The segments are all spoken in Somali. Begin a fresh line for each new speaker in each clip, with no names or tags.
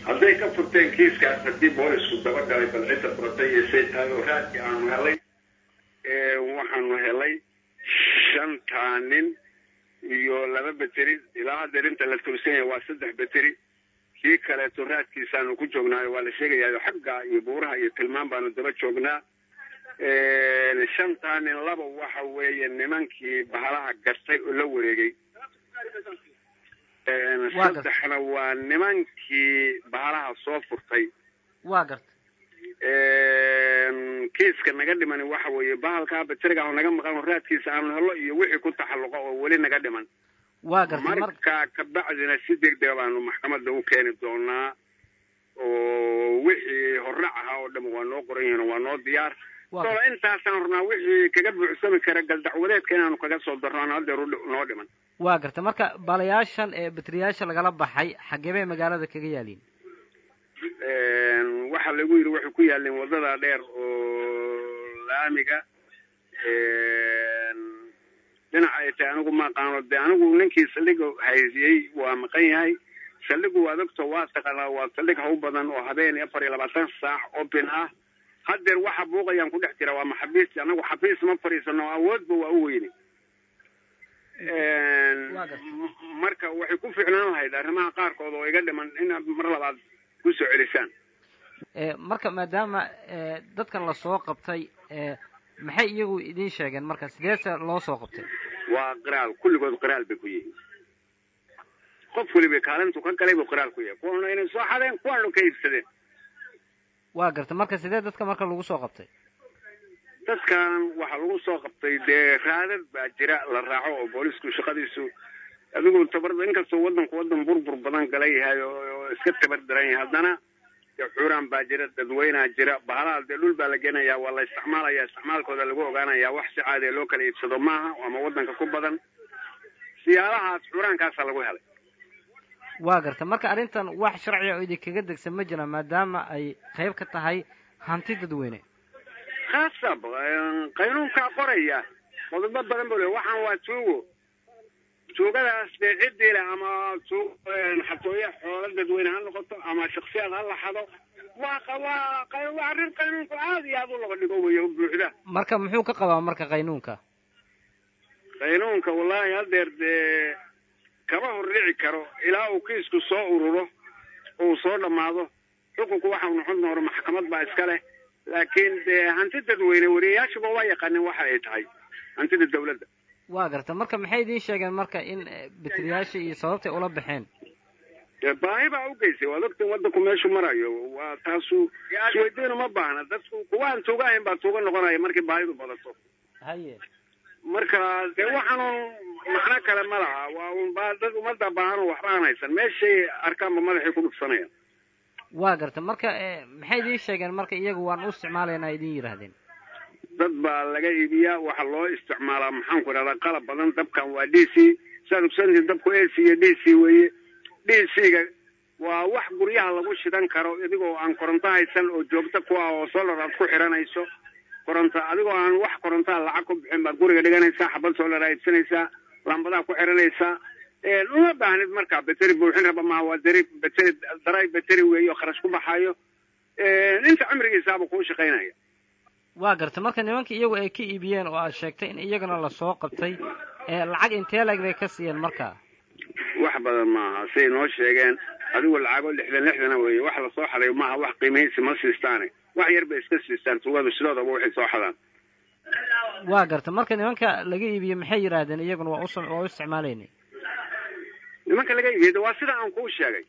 hadday ka furteen kiiskaas haddii boolisku dabagalay balcisa furatay iyo saytaagooraadkii aanu helay waxaanu helay 5 nin iyo 2 bateri ilaa hadda inta la tursan yahay waa 3 bateri kii kale turaadkiisaanu ku joognaayo waa la sheegayaa xagga iyo buuraha iyo tilmaan baanu daba joognaa 5 nin laba waxa weeye nimankii bahalaha gartay oo la wareegay saddexna waa nimankii bahalaha soo furtay
waa gartay
kiiska naga dhiman waxa weeye bahalka bateriga oo naga maqan raadkiisa aanu helo iyo wixii ku taxalluqa oo wali naga dhiman
waa gartay
marka ka bacdina si degdeg baanu maxkamadda u keeni doonaa oo wixii horrac ah oo dham waa noo qoran yihiin waa noo diyaar soo intaasaan rabnaa wixii kaga buuxsami kara gal dacwadeedka inaanu kaga soo darno hadda noo dhiman
waa gartay marka baalayaashan bateriyaasha lagala baxay xageebay magaalada kaga yaaliin
waxa lagu yiri wuxuu ku yaalin wadada dheer oo laamiga dhinaca ay tahay anigu ma qaano de anigu ninkii saldhig haysiyay waa maqan yahay saldhigu waa doctor waa taqana waa saldhig haw badan oo habeen 24 saac open ah haddeer waxa buuqayaan ku dhex jira waa maxabiis anagu xafiis ma fariisano awoodba waa u weyni marka waxay ku fiicnaan lahayd arrimaha qaarkood oo iga dhiman in mar labaad ku soo celisaan
marka maadaama dadkan la soo qabtay maxay iyagu idin sheegeen marka sideesa loo soo qabtay
waa qiraal kulligood qiraal bay ku yihiin qof waliba kaalintu ka galay buu qiraal ku yahay kuwana inay soo xadeen kuwana ka iibsadeen
waa gartay marka sidee dadka marka lagu soo qabtay
dadkan waxa lagu soo qabtay dee raadad baa jira la raaco oo boolisku shaqadiisu adigu tabarda inkastoo wadan burbur badan galay yahay oo iska tabar daran yahay haddana xuuraan baa jira dadweynaha jira bahalaha dee dhul baa la geenayaa waa la isticmaalayaa isticmaalkooda lagu ogaanayaa wax si caadi loo kala iibsado maaha ama wadanka ku badan siyaalahaas xuuraankaasa lagu helay
waa garta marka arrintan wax sharci oo idinkaga degsan ma jira maadaama ay qayb ka tahay hanti dadweyne
khasab qaynuunka qoraya qodobo badan buu leeyahay waxaan waa tuugadaas ciddii leh ama xatooya xoolo dadweyne ha noqoto ama shakhsiyaad ha la xado waa arrin qaynuunku aad iyo aad u laba dhigo weeye buuxda
marka muxuu ka qabaa marka qaynuunka
wallaahi haddeer dee kama hordhici karo ilaa uu kiisku soo ururo oo soo dhammaado xukunku waxau noqon doona maxkamad baa iska leh laakiin dee hanti dadweyne wariyayaashuba waa yaqaanin waxa ay tahay hantida dawladda
waa garta marka maxay idiin sheegeen marka in bateriyaasha iyo sababtay ula baxeen
baahi baa u geysay waa dadka wadanku meeshu marayo waa taasu isweydiina ma baahna dadku kuwaan tuuga ahayn baa tuuga noqonaya markii baahidu badato
haye
marka dee waxaan macno kale ma laha waa un dad umada baahan oo waxba aan haysan meeshay arkaanba madaxay ku dhufsanayaan
waa garta marka maxay idiin sheegeen marka iyagu waan u isticmaalaynaa idin yidhaahdeen
dad baa laga iibiyaa waxa loo isticmaalaa maxaan ku idhahdaa qalab badan dabkan waa d c saad ogsantiin dabku ac iyo d c weeye d c-ga waa wax guryaha lagu shidan karo adigoo aan koronto haysan oo joogto ku ah oo solar aad ku xiranayso koronto adigoo aan wax korontaa lacag ku bixin baad guriga dhiganaysaa xabad solar aydsanaysaa lambadaa ku xiranaysaa uma baahnid markaa bateri buuxin raba maaha waa daray bateri weeye oo kharash ku baxayo inta cimrigiisaaba kuu shaqaynaya
waa garta marka nimanka iyagu ay ka iibiyeen oo aad sheegtay in iyagana lasoo qabtay lacag intee lag bay ka siiyeen marka
wax badan maaha siay noo sheegeen adigu lacago 60 weeye wax lasoo xaday maaha wax qiimaysi ma siistaane wax yar bay iska siistaan tuugadu sidoodaba waxay soo xadaan
waa garta marka nimanka laga iibiyey maxay yidhaahdeen iyaguna waa u isticmaalaynay
nimanka laga iibiyey waa sida aan kuu sheegay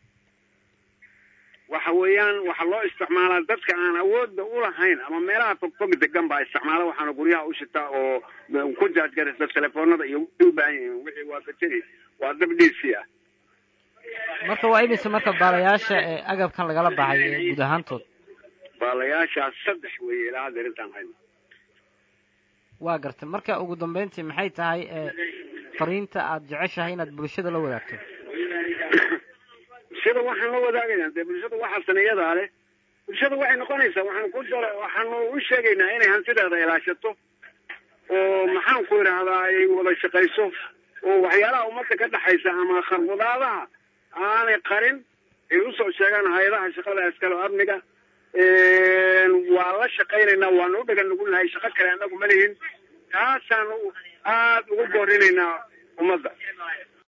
waxa weeyaan waxa loo isticmaalaa dadka aan awoodda u lahayn ama meelaha fogfog degan baa isticmaala waxaana guryaha u shitaa oo ku jaajgaraysa telefoonada iyo u baahan yihiin wixii waa bateri waa dab d c ah
marka waa imise marka baalayaasha agabkan lagala baxay guud ahaantood
baalayaashaas 3 weeye ilaa hadda intaan hayno
waa garta marka ugu dambeyntii maxay tahay fariinta aad jeceshahay inaad bulshada la wadaagto
bulshada waxaan la wadaagaynaa dee bulshada waxa saneeyadaa leh bulshada waxay noqonaysaa waxaanu u sheegaynaa inay hantideeda ilaashato oo maxaan ku idhaahdaa ay wada shaqayso oo waxyaalaha ummadda ka dhaxaysa ama kharbudaadaha aanay qarin ay usoo sheegaan hay-adaha shaqada askalo amniga waa la shaqaynaynaa waanu u dhagan nugulnahay shaqo kale annagu ma lihin taasaanu aada ugu boorinaynaa ummadda